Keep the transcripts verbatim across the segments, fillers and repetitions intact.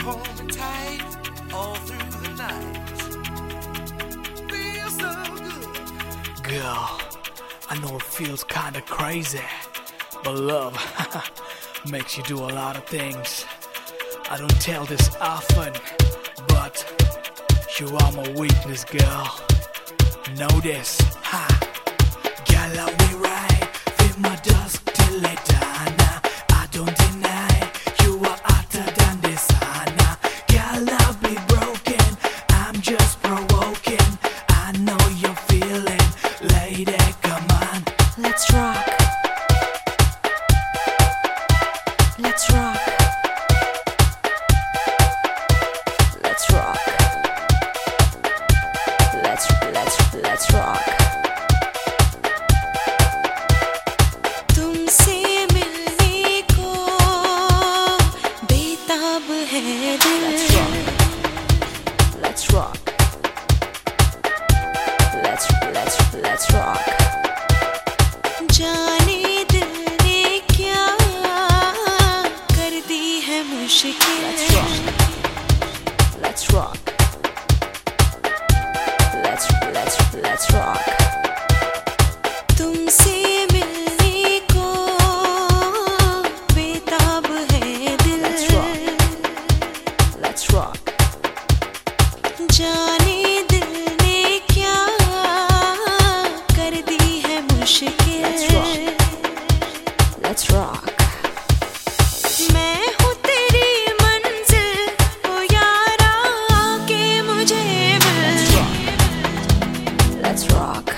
hold me tight all through the night. Feels so good. Girl, I know it feels kinda crazy, but love makes you do a lot of things. I don't tell this often, but you are my weakness, girl. Know this, ha. Girl, I'll be right, feel my dusk till it dawn. I don't deny you are hotter than this, Anna. Girl, I'll be broken, I'm just provoking. I know you're feeling, lady, come on. Let's rock. Let's rock. Let's rock. Let's let's let's rock. तुमसे मिलने को बेताब है दिल. Let's rock. Let's let's let's rock. जाने दिल ने क्या कर दी है मुश्किल. Let's rock. Let's let's let's rock. तुमसे मिलने को बेताब है दिल. Let's rock. जाने दिल ने क्या कर दी है मुश्किल. Let's rock. मैं हूँ तेरी मंजिल, ओ यारा आके मुझे मिल. Let's rock.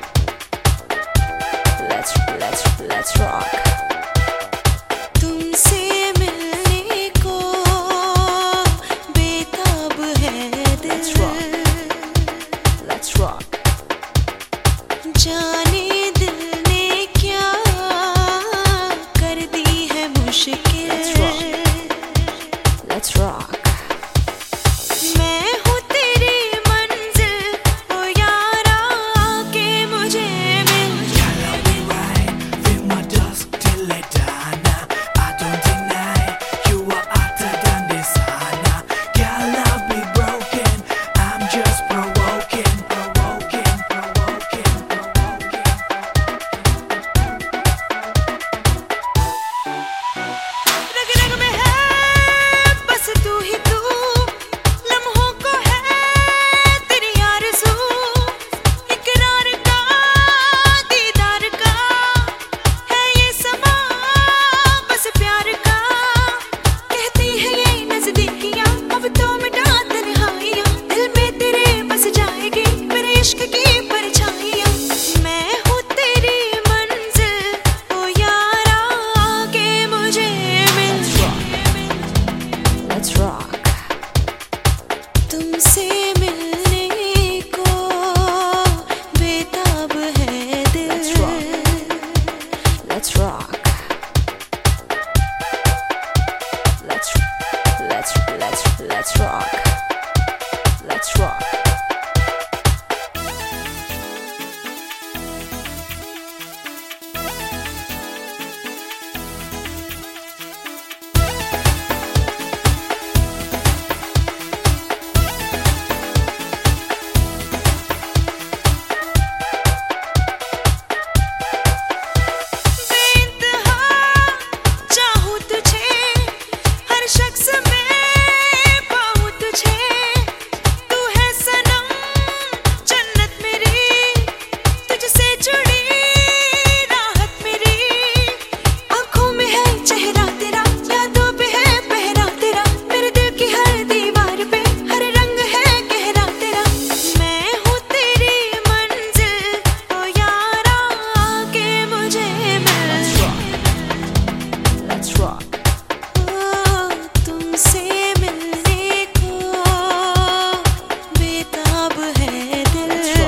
Let's let's let's rock. तुमसे मिलने को बेताब है दिल. Let's rock. जाने दिल ने क्या कर दी है मुश्किल. Let's rock. मैं हूँ तेरी मंजिल, ओ यारा आके मुझे मिल. Girl, I'll be right, feel my dusk till it dawn. I don't deny you are hotter than this, Anna. Girl, I'll be broken, I'm just provoking, provoking, provoking, provoking. रग रग में है बस तू ही तू, लम्हों को है तेरी आरज़ू. इकरार का दीदार का है ये समा, बस प्यार का. कहती है ये नज़दीकियाँ अब तो मिटा तन्हाइयाँ. दिल में तेरे बस जाएगी मेरे इश्क की परछाइयाँ. मैं हूँ तेरी मंजिल, ओ यारा आके मुझे मिल. Let's rock. तुमसे मिलने को बेताब है दिल. Let's rock. Let's let's let's let's rock. Let's rock. बेइंतहा चाहूँ तुझे, हर शख्स में पाऊँ तुझे. तू है सनम जन्नत मेरी, तुझसे जुड़ी राहत मेरी. आँखों में है चेहरा तेरा, यादों पे है पहरा तेरा. मेरे दिल की हर दीवार पे हर रंग है गहरा तेरा. मैं हूँ तेरी मंजिल, ओ यारा आके मुझे मिल. Let's rock. ओ तुमसे मिलने को बेताब है दिल.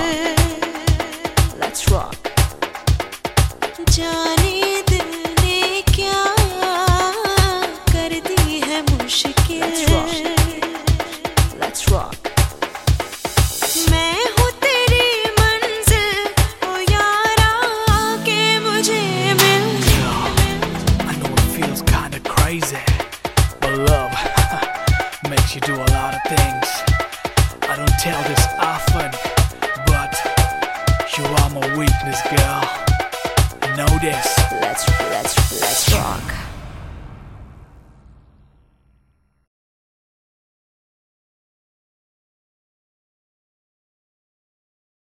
Let's rock. जाने दिल ने क्या कर दी है मुश्किल. Let's rock. मैं हूँ तेरी मंजिल, ओ यारा आके मुझे मिल. Girl, I know it feels kinda crazy, but love makes tell this often, but you are my weakness, girl. I know this. Let's let's let's rock.